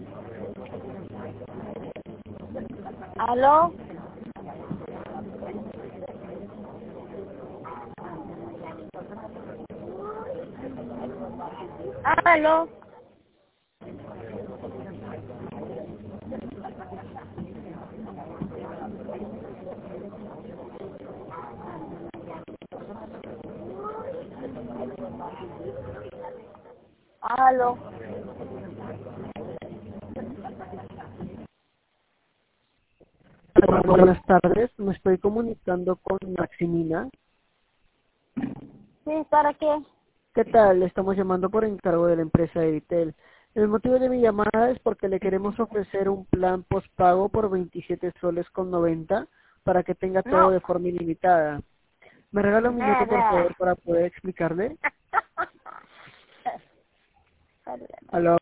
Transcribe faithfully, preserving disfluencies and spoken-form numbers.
¿Aló? ¿Aló? ¿Aló? Buenas tardes, me estoy comunicando con Maximina. Sí, ¿para qué? ¿Qué tal? Le estamos llamando por encargo de la empresa Editel. El motivo de mi llamada es porque le queremos ofrecer un plan postpago por veintisiete soles con noventa para que tenga todo No. de forma ilimitada. ¿Me regala un minuto, por Nada. favor, para poder explicarle? Aló.